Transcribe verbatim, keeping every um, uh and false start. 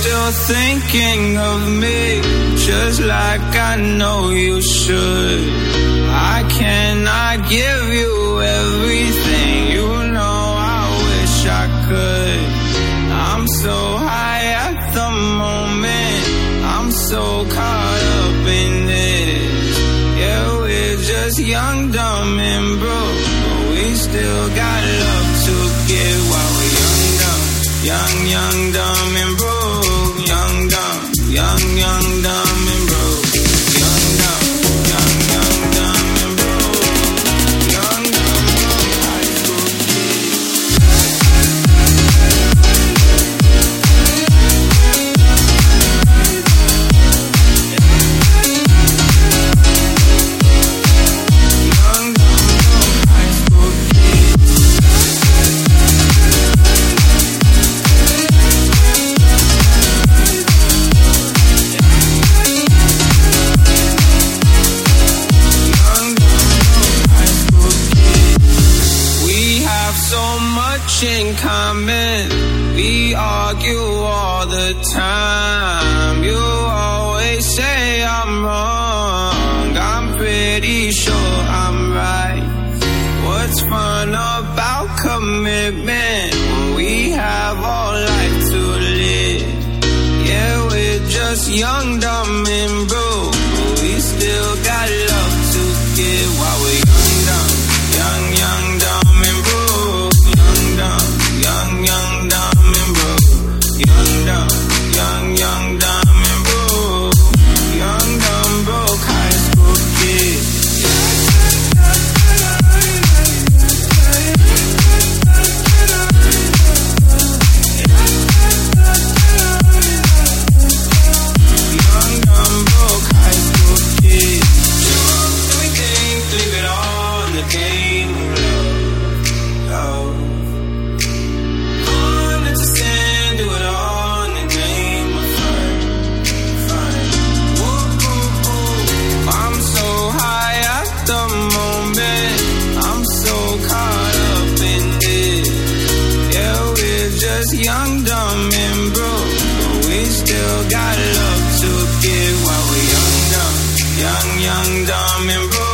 still thinking of me, just like I know you should. I cannot give you everything, you know I wish I could. I'm so high at the moment, I'm so caught up in this. Yeah, we're just young, dumb, and broke, but we still got love to give while we're young, dumb. Young, young, dumb, and broke. Young, dumb, young, young, dumb, and broke. Young, dumb, young, young, dumb, and broke. Young, dumb, broke high school in common. We argue all the time. You always say I'm wrong, I'm pretty sure I'm right. What's fun about commitment when we have all life to live? Yeah, we're just young, dumb, and broke, but we still got love to give while we're young, dumb, young, young, dumb, and broke. Young, dumb, young, young, dumb, and broke. Young, dumb, young, young, dumb, and broke. Young, dumb, broke high school kid. Young, dumb, broke high school kid. Everything, leave it all in the game of love. Love. Do it all in the name of fun, fun. Woo, woo, woo. I'm so high at the moment, I'm so caught up in it. Yeah, we're just young, dumb, and broke, but we still got love to give while we're young, dumb, young, young, dumb, and broke.